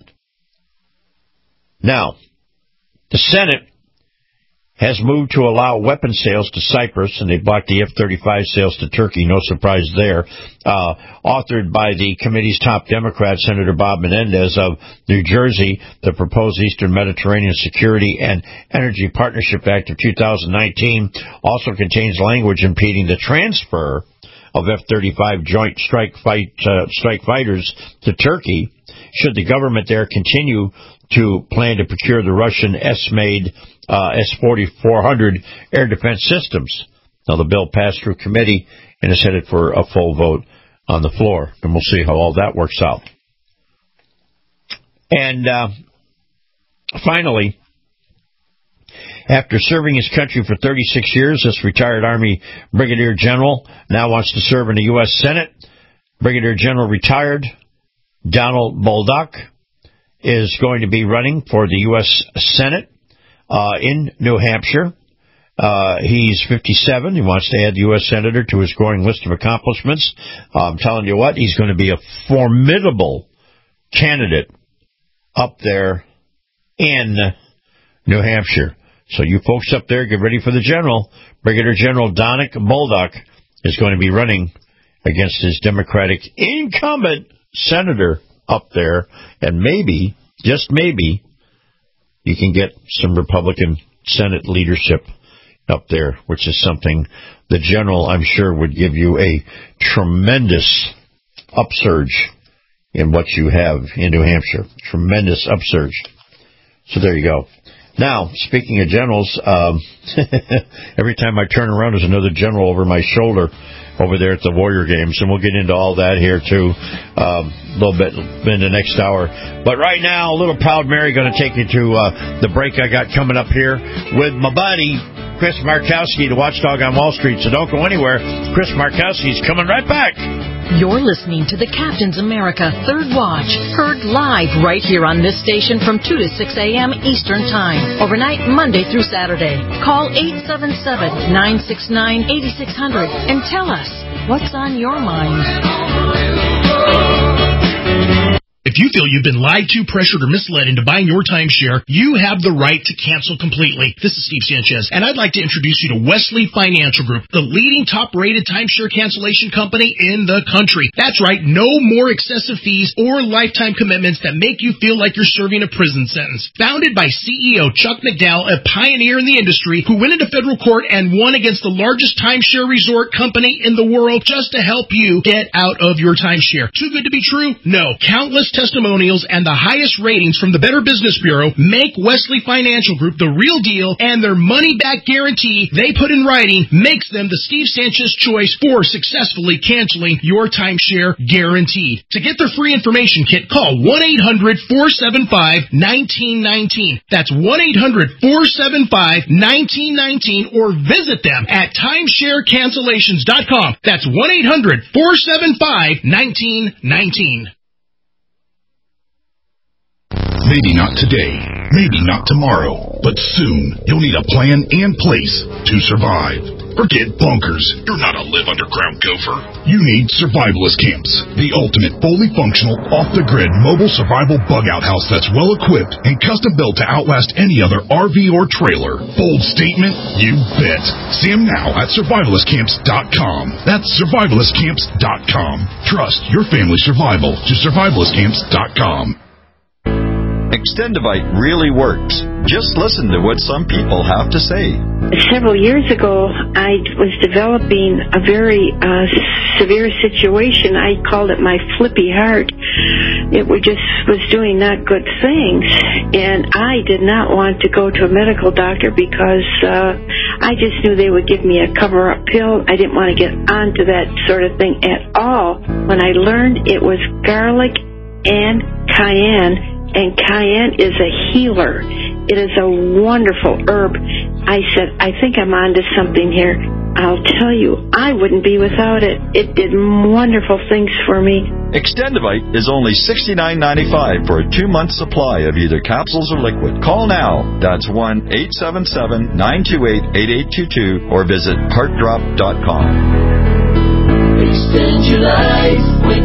Now, the Senate has moved to allow weapon sales to Cyprus, and they blocked the F thirty-five sales to Turkey. No surprise there. Uh, authored by the committee's top Democrat, Senator Bob Menendez of New Jersey, the proposed Eastern Mediterranean Security and Energy Partnership Act of two thousand nineteen also contains language impeding the transfer of F thirty-five Joint Strike Fight uh, Strike Fighters to Turkey, should the government there continue to plan to procure the Russian S-made uh, S forty-four hundred air defense systems. Now, the bill passed through committee and is headed for a full vote on the floor, and we'll see how all that works out. And uh, finally, after serving his country for thirty-six years, this retired Army Brigadier General now wants to serve in the U S Senate. Brigadier General retired Donald Bolduc is going to be running for the U S Senate uh, in New Hampshire. Uh, he's fifty-seven. He wants to add the U S Senator to his growing list of accomplishments. Uh, I'm telling you what, he's going to be a formidable candidate up there in New Hampshire. So you folks up there, get ready for the general. Brigadier General Donald Bolduc is going to be running against his Democratic incumbent senator up there, and maybe, just maybe, you can get some Republican Senate leadership up there, which is something the general, I'm sure, would give you a tremendous upsurge in what you have in New Hampshire. Tremendous upsurge. So there you go. Now, speaking of generals, um, every time I turn around, there's another general over my shoulder over there at the Warrior Games, and we'll get into all that here, too, um, a little bit in the next hour. But right now, a little Proud Mary going to take you to uh, the break I got coming up here with my buddy, Chris Markowski, the watchdog on Wall Street. So don't go anywhere. Chris Markowski's coming right back. You're listening to the Captain's America Third Watch, heard live right here on this station from two to six a.m. Eastern Time, overnight Monday through Saturday. Call eight seven seven, nine six nine, eight six zero zero and tell us what's on your mind. If you feel you've been lied to, pressured, or misled into buying your timeshare, you have the right to cancel completely. This is Steve Sanchez, and I'd like to introduce you to Wesley Financial Group, the leading top-rated timeshare cancellation company in the country. That's right, no more excessive fees or lifetime commitments that make you feel like you're serving a prison sentence. Founded by C E O Chuck McDowell, a pioneer in the industry who went into federal court and won against the largest timeshare resort company in the world just to help you get out of your timeshare. Too good to be true? No. Countless testimonials and the highest ratings from the Better Business Bureau make Wesley Financial Group the real deal, and their money-back guarantee they put in writing makes them the Steve Sanchez choice for successfully canceling your timeshare guaranteed. To get their free information kit, call one eight hundred, four seven five, one nine one nine. That's one eight hundred, four seven five, one nine one nine, or visit them at timeshare cancellations dot com. That's one eight hundred, four seven five, one nine one nine. Maybe not today, maybe not tomorrow, but soon you'll need a plan and place to survive. Forget bunkers. You're not a live underground gopher. You need survivalist camps, the ultimate fully functional, off-the-grid mobile survival bug-out house that's well-equipped and custom-built to outlast any other R V or trailer. Bold statement? You bet. See them now at survivalist camps dot com. That's survivalist camps dot com. Trust your family's survival to survivalist camps dot com. Extendivite really works. Just listen to what some people have to say. Several years ago, I was developing a very uh, severe situation. I called it my flippy heart. It was just was doing not good things, and I did not want to go to a medical doctor because uh, I just knew they would give me a cover-up pill. I didn't want to get onto that sort of thing at all. When I learned it was garlic and cayenne, and cayenne is a healer. It is a wonderful herb. I said, I think I'm onto something here. I'll tell you, I wouldn't be without it. It did wonderful things for me. Extendivite is only sixty-nine ninety-five for a two-month supply of either capsules or liquid. Call now. That's one eight seven seven, nine two eight, eight eight two two or visit heart drop dot com. Extend your life with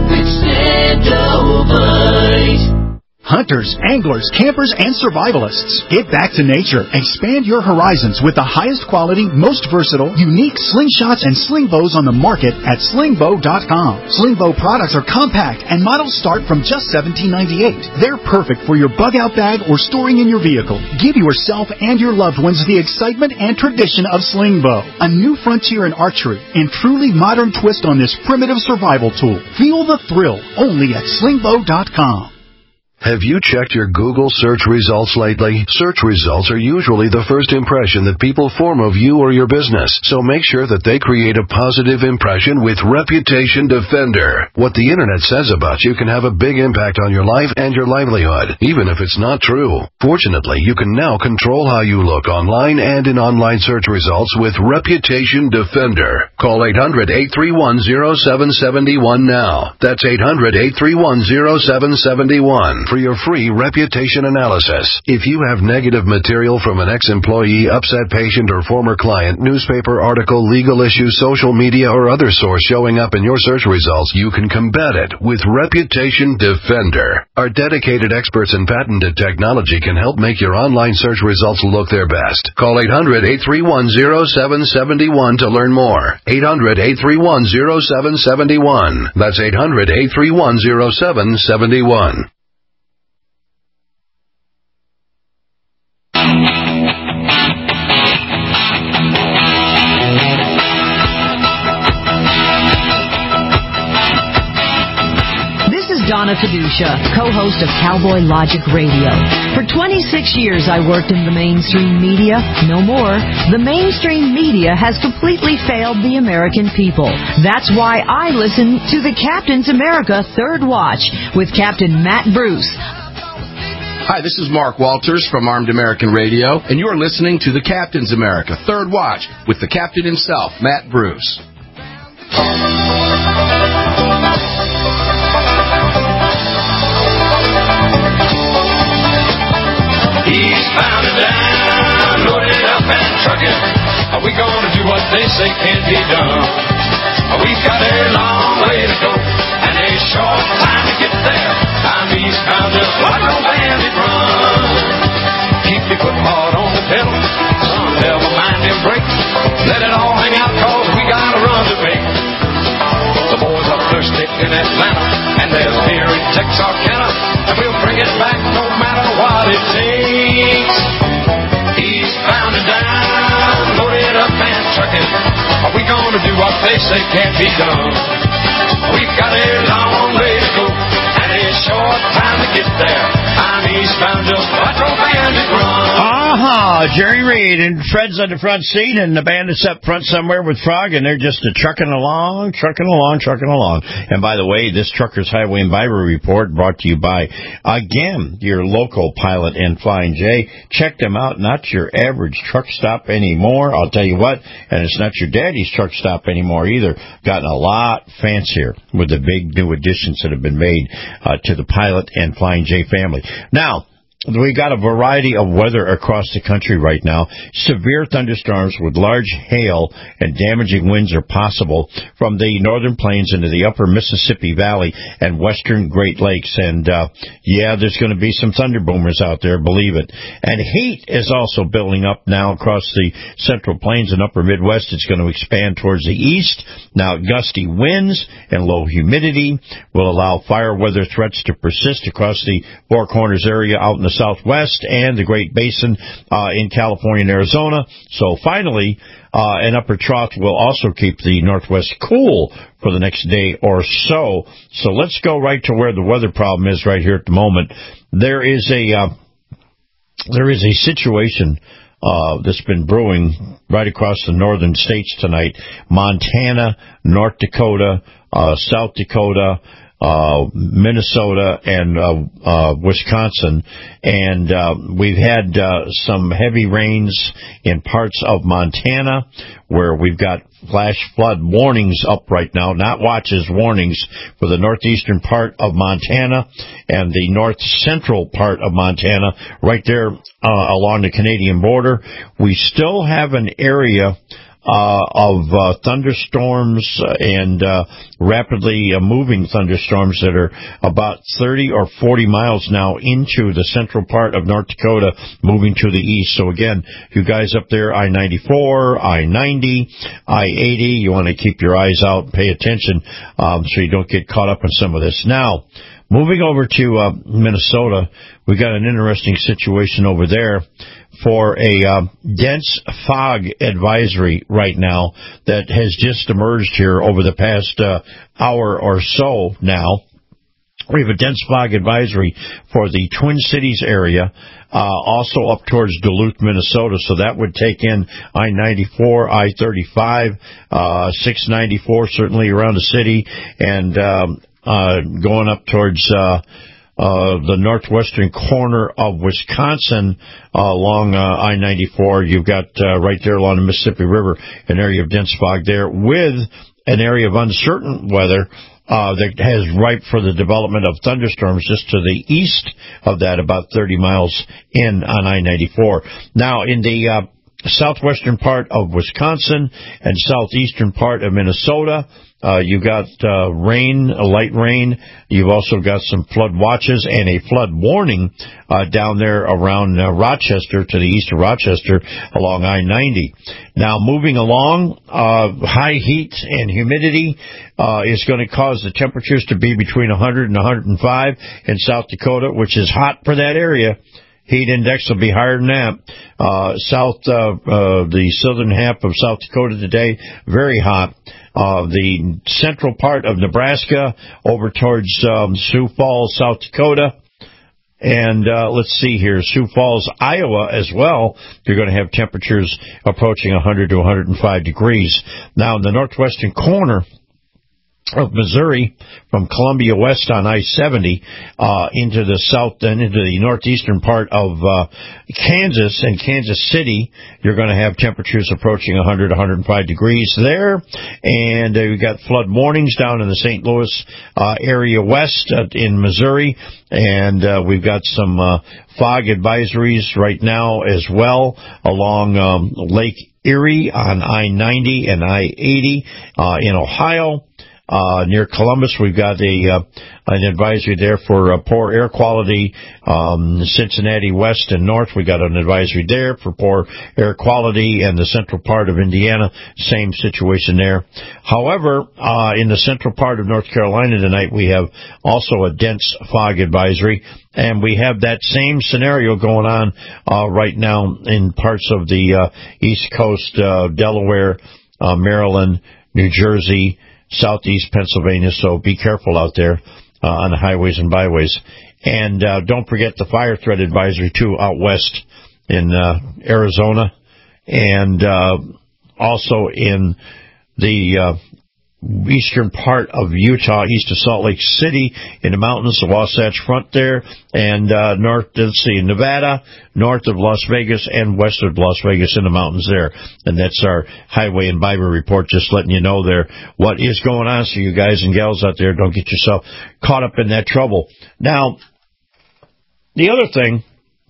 Extendivite. Hunters, anglers, campers, and survivalists. Get back to nature. Expand your horizons with the highest quality, most versatile, unique slingshots and sling bows on the market at sling bow dot com. Sling bow products are compact and models start from just seventeen ninety-eight. They're perfect for your bug-out bag or storing in your vehicle. Give yourself and your loved ones the excitement and tradition of sling bow. A new frontier in archery and truly modern twist on this primitive survival tool. Feel the thrill only at sling bow dot com. Have you checked your Google search results lately? Search results are usually the first impression that people form of you or your business, so make sure that they create a positive impression with Reputation Defender. What the internet says about you can have a big impact on your life and your livelihood, even if it's not true. Fortunately, you can now control how you look online and in online search results with Reputation Defender. Call eight hundred, eight three one, zero seven seven one now. That's eight hundred, eight three one, zero seven seven one. For your free reputation analysis. If you have negative material from an ex-employee, upset patient, or former client, newspaper article, legal issue, social media, or other source showing up in your search results, you can combat it with Reputation Defender. Our dedicated experts in patented technology can help make your online search results look their best. Call eight hundred, eight three one, zero seven seven one to learn more. eight hundred, eight three one, zero seven seven one. That's eight hundred, eight three one, zero seven seven one. Donna Fiducia, co-host of Cowboy Logic Radio. For twenty-six years, I worked in the mainstream media. No more. The mainstream media has completely failed the American people. That's why I listen to the Captain's America Third Watch with Captain Matt Bruce. Hi, this is Mark Walters from Armed American Radio, and you're listening to the Captain's America Third Watch with the Captain himself, Matt Bruce. Eastbound and down, loaded up and trucking. Are we gonna do what they say can't be done? We've got a long way to go and a short time to get there. I'm eastbound, just like no bandit run. Keep your foot hard on the pedal, son, never mind them brakes. Let it all hang out, cause we got a run to make. The boys are thirsty in Atlanta, and there's beer in Texarkana, and we'll bring it back no matter what it takes. Eastbound and down, loaded up and trucking. Are we gonna do what they say can't be done? We've got a long way to go and a short time to get there. I'm eastbound, just like a bandit run. Uh-huh, Jerry Reed and Fred's on the front seat, and the bandit's up front somewhere with Frog, and they're just a trucking along, trucking along, trucking along. And by the way, this Truckers Highway and Byway Report brought to you by, again, your local Pilot and Flying J. Check them out, not your average truck stop anymore, I'll tell you what, and it's not your daddy's truck stop anymore either. Gotten a lot fancier with the big new additions that have been made uh, to the Pilot and Flying J family. Now, we got a variety of weather across the country right now. Severe thunderstorms with large hail and damaging winds are possible from the northern plains into the upper Mississippi Valley and western Great Lakes. And, uh, yeah, there's going to be some thunder boomers out there, believe it. And heat is also building up now across the central plains and upper Midwest. It's going to expand towards the east. Now, gusty winds and low humidity will allow fire weather threats to persist across the Four Corners area out in the southwest and the Great Basin uh, in California and Arizona. So finally, uh, an upper trough will also keep the northwest cool for the next day or so. So let's go right to where the weather problem is right here at the moment. There is a uh, there is a situation uh, that's been brewing right across the northern states tonight: Montana, North Dakota, uh, South Dakota, Uh, Minnesota and uh, uh, Wisconsin, and uh, we've had uh, some heavy rains in parts of Montana where we've got flash flood warnings up right now, not watches, warnings for the northeastern part of Montana and the north central part of Montana, right there uh, along the Canadian border. We still have an area Uh, of uh, thunderstorms and uh, rapidly uh, moving thunderstorms that are about thirty or forty miles now into the central part of North Dakota, moving to the east. So again, you guys up there, I ninety-four, I ninety, I eighty, you want to keep your eyes out and pay attention um, so you don't get caught up in some of this. Now, moving over to uh, Minnesota, we got an interesting situation over there for a uh, dense fog advisory right now that has just emerged here over the past uh, hour or so now. We have a dense fog advisory for the Twin Cities area, uh, also up towards Duluth, Minnesota. So that would take in I ninety-four, I thirty-five, uh, six ninety-four, certainly around the city, and um, uh, going up towards uh Uh, the northwestern corner of Wisconsin uh, along uh, I ninety-four. You've got uh, right there along the Mississippi River an area of dense fog there with an area of uncertain weather uh, that has ripe for the development of thunderstorms just to the east of that, about thirty miles in on I ninety-four. Now, in the uh, southwestern part of Wisconsin and southeastern part of Minnesota, Uh, you've got uh, rain, light rain. You've also got some flood watches and a flood warning uh, down there around uh, Rochester, to the east of Rochester, along I ninety. Now, moving along, uh, high heat and humidity uh, is going to cause the temperatures to be between one hundred and one hundred five in South Dakota, which is hot for that area. Heat index will be higher than that. Uh, south, uh, uh, the southern half of South Dakota today, very hot. Uh, the central part of Nebraska over towards um, Sioux Falls, South Dakota. And uh, let's see here, Sioux Falls, Iowa as well. You're going to have temperatures approaching one hundred to one hundred five degrees. Now, in the northwestern corner of Missouri, from Columbia west on I seventy uh, into the south and into the northeastern part of uh, Kansas and Kansas City, you're going to have temperatures approaching one hundred, one hundred five degrees there. And uh, we've got flood warnings down in the Saint Louis uh, area west uh, in Missouri. And uh, we've got some uh, fog advisories right now as well along um, Lake Erie on I ninety and I eighty uh, in Ohio. Uh, near Columbus, we've got a uh, an advisory there for uh, poor air quality. Um, Cincinnati west and north, we got an advisory there for poor air quality, and the central part of Indiana, same situation there. However, uh, in the central part of North Carolina tonight, we have also a dense fog advisory, and we have that same scenario going on uh, right now in parts of the uh, East Coast, uh, Delaware, uh, Maryland, New Jersey, southeast Pennsylvania, so be careful out there uh, on the highways and byways. And uh, don't forget the fire threat advisory, too, out west in uh, Arizona, and uh, also in the uh, eastern part of Utah, east of Salt Lake City, in the mountains, the Wasatch Front there, and uh, north, let's see, Nevada, north of Las Vegas, and west of Las Vegas in the mountains there. And that's our highway and byway report, just letting you know there what is going on, so you guys and gals out there don't get yourself caught up in that trouble. Now, the other thing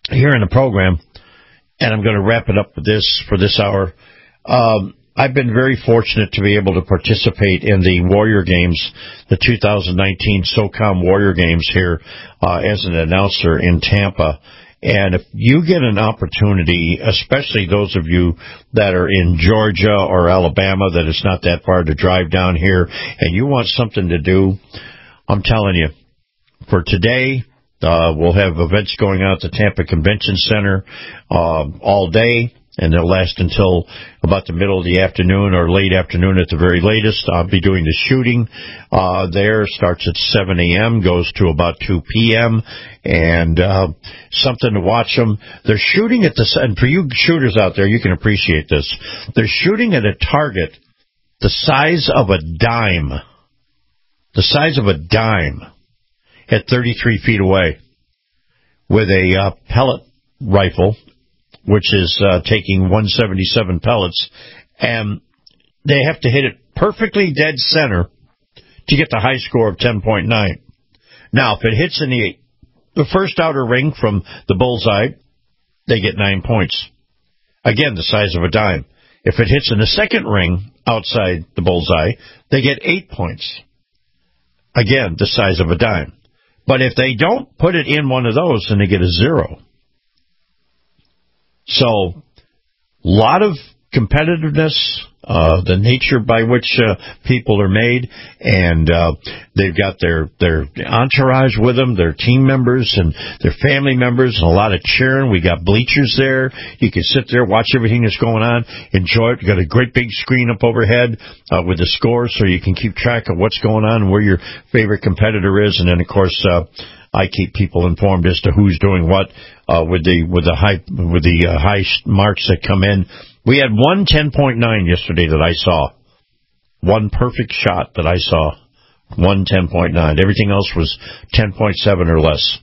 here in the program, and I'm going to wrap it up with this for this hour. Um, I've been very fortunate to be able to participate in the Warrior Games, the two thousand nineteen SOCOM Warrior Games here uh, as an announcer in Tampa. And if you get an opportunity, especially those of you that are in Georgia or Alabama, that it's not that far to drive down here, and you want something to do, I'm telling you, for today, uh, we'll have events going on at the Tampa Convention Center uh, all day. And they'll last until about the middle of the afternoon or late afternoon at the very latest. I'll be doing the shooting uh there. Starts at seven a.m., goes to about two p.m., and uh something to watch them. They're shooting at the, and for you shooters out there, you can appreciate this. They're shooting at a target the size of a dime, the size of a dime at thirty-three feet away with a uh, pellet rifle, which is uh, taking one seventy-seven pellets, and they have to hit it perfectly dead center to get the high score of ten point nine. Now, if it hits in the the first outer ring from the bullseye, they get nine points. Again, the size of a dime. If it hits in the second ring outside the bullseye, they get eight points. Again, the size of a dime. But if they don't put it in one of those, then they get a zero. So, a lot of competitiveness, uh, the nature by which uh, people are made, and uh, they've got their, their entourage with them, their team members and their family members, and a lot of cheering. We got bleachers there. You can sit there, watch everything that's going on, enjoy it. We've got a great big screen up overhead uh, with the scores so you can keep track of what's going on and where your favorite competitor is. And then, of course, uh, I keep people informed as to who's doing what uh, with the with the high with the uh, high marks that come in. We had one ten point nine yesterday that I saw, one perfect shot that I saw, one ten point nine. Everything else was ten point seven or less,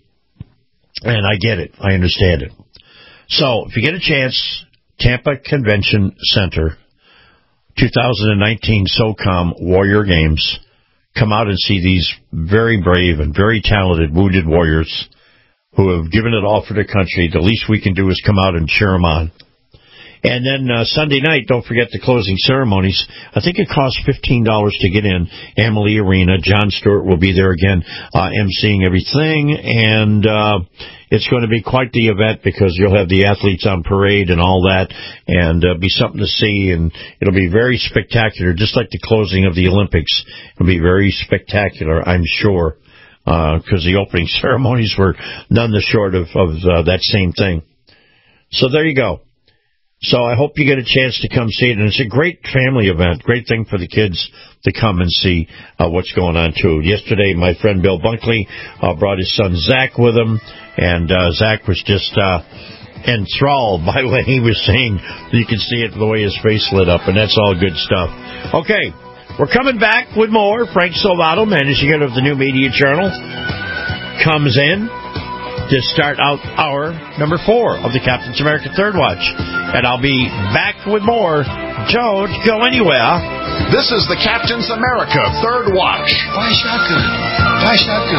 and I get it, I understand it. So if you get a chance, Tampa Convention Center, two thousand nineteen SOCOM Warrior Games. Come out and see these very brave and very talented wounded warriors who have given it all for their country. The least we can do is come out and cheer them on. And then uh, Sunday night, don't forget the closing ceremonies. I think it costs fifteen dollars to get in. Amalie Arena. Jon Stewart will be there again, uh, emceeing everything. And uh, it's going to be quite the event because you'll have the athletes on parade and all that, and uh, be something to see. And it'll be very spectacular, just like the closing of the Olympics. It'll be very spectacular, I'm sure, because uh, the opening ceremonies were none the short of, of uh, that same thing. So there you go. So I hope you get a chance to come see it. And it's a great family event, great thing for the kids to come and see uh, what's going on, too. Yesterday, my friend Bill Bunkley uh, brought his son Zach with him, and uh, Zach was just uh, enthralled by what he was saying. You can see it the way his face lit up, and that's all good stuff. Okay, we're coming back with more. Frank Salvato, managing editor of the New Media Journal, comes in to start out hour number four of the Captain's America Third Watch. And I'll be back with more. Don't go anywhere. This is the Captain's America Third Watch. Buy shotgun. Buy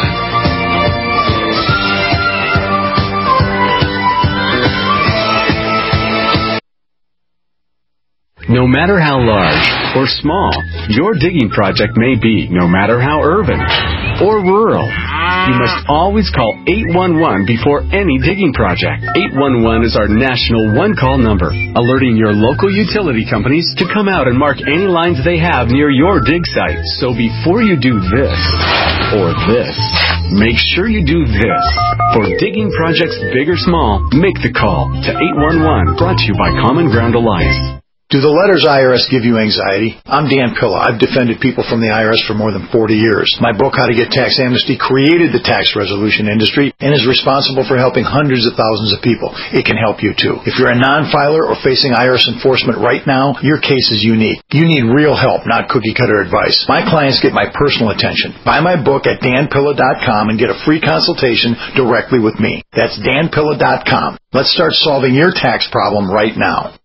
shotgun. No matter how large or small your digging project may be, no matter how urban or rural, you must always call eight one one before any digging project. eight one one is our national one-call number, alerting your local utility companies to come out and mark any lines they have near your dig site. So before you do this or this, make sure you do this. For digging projects big or small, make the call to eight one one, brought to you by Common Ground Alliance. Do the letters I R S give you anxiety? I'm Dan Pilla. I've defended people from the I R S for more than forty years. My book, How to Get Tax Amnesty, created the tax resolution industry and is responsible for helping hundreds of thousands of people. It can help you, too. If you're a non-filer or facing I R S enforcement right now, your case is unique. You need real help, not cookie-cutter advice. My clients get my personal attention. Buy my book at dan pilla dot com and get a free consultation directly with me. That's dan pilla dot com. Let's start solving your tax problem right now.